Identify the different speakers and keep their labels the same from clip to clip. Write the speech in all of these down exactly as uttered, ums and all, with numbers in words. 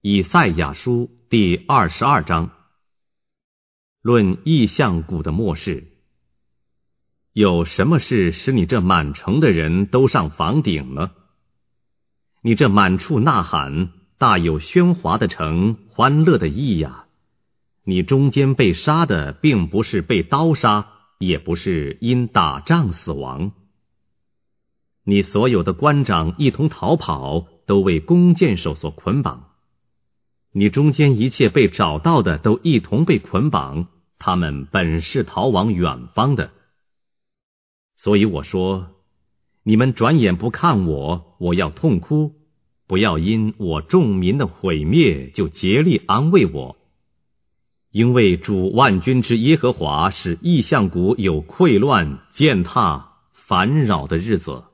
Speaker 1: 以赛亚书第二十二章，论异象谷的末世。有什么事使你这满城的人都上房顶呢？你这满处呐喊、大有喧哗的城，欢乐的意呀！你中间被杀的，并不是被刀杀，也不是因打仗死亡。你所有的官长一同逃跑，都为弓箭手所捆绑。你中间一切被找到的，都一同被捆绑，他们本是逃往远方的。所以我说，你们转眼不看我，我要痛哭，不要因我众民的毁灭就竭力安慰我。因为主万军之耶和华使异象谷有溃乱、践踏、烦扰的日子。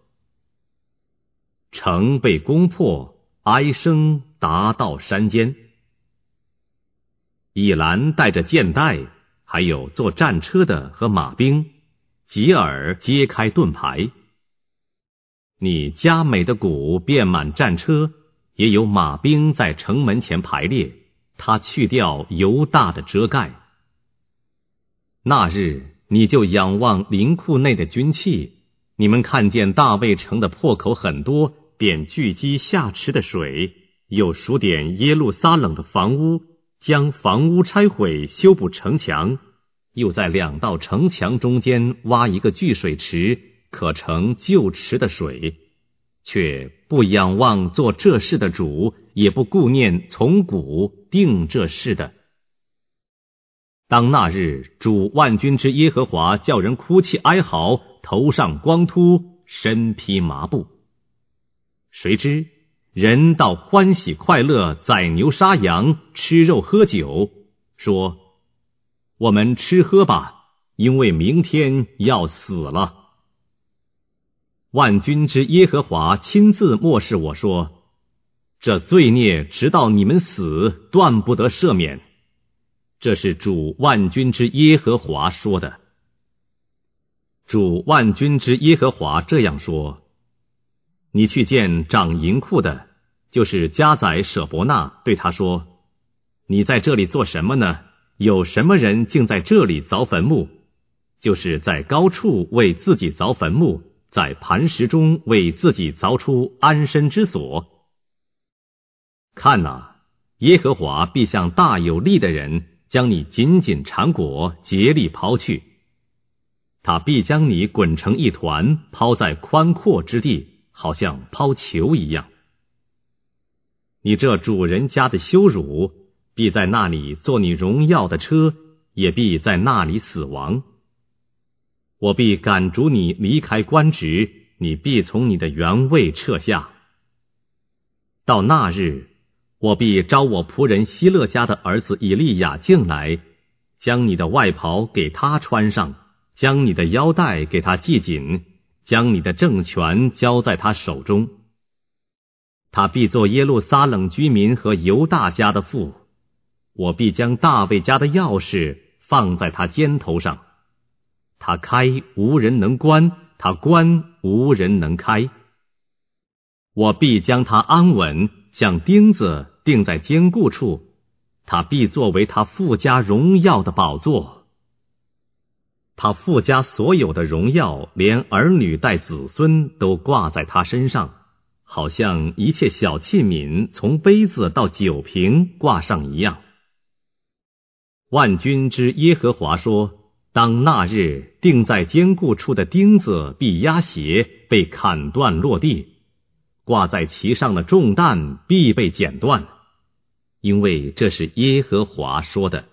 Speaker 1: 城被攻破，哀声达到山间。以兰带着箭袋，还有坐战车的和马兵，吉尔揭开盾牌。你佳美的谷遍满战车，也有马兵在城门前排列，他去掉犹大的遮盖。那日你就仰望林库内的军器，你们看见大卫城的破口很多，便聚集下池的水，又数点耶路撒冷的房屋，将房屋拆毁，修补城墙，又在两道城墙中间挖一个聚水池，可盛旧池的水，却不仰望做这事的主，也不顾念从古定这事的。当那日主万军之耶和华叫人哭泣哀嚎，头上光秃，身披麻布。谁知人倒欢喜快乐，宰牛杀羊，吃肉喝酒，说：我们吃喝吧，因为明天要死了。万军之耶和华亲自默示我说：这罪孽直到你们死，断不得赦免。这是主万军之耶和华说的。主万军之耶和华这样说：你去见掌银库的，就是家宰舍伯纳，对他说：你在这里做什么呢？有什么人竟在这里凿坟墓？就是在高处为自己凿坟墓，在磐石中为自己凿出安身之所。看哪，耶和华必像大有力的人，将你紧紧缠裹，竭力抛去。他必将你滚成一团，抛在宽阔之地，好像抛球一样。你这主人家的羞辱，必在那里坐你荣耀的车，也必在那里死亡。我必赶逐你离开官职，你必从你的原位撤下。到那日，我必招我仆人希勒家的儿子以利亚进来，将你的外袍给他穿上，将你的腰带给他系紧，将你的政权交在他手中。他必做耶路撒冷居民和犹大家的父，我必将大卫家的钥匙放在他肩头上。他开无人能关，他关无人能开。我必将他安稳，像钉子钉在坚固处，他必作为他父家荣耀的宝座。他父家所有的荣耀，连儿女带子孙都挂在他身上，好像一切小器皿从杯子到酒瓶挂上一样。万军之耶和华说：当那日钉在坚固处的钉子必压斜，被砍断落地，挂在其上的重担必被剪断，因为这是耶和华说的。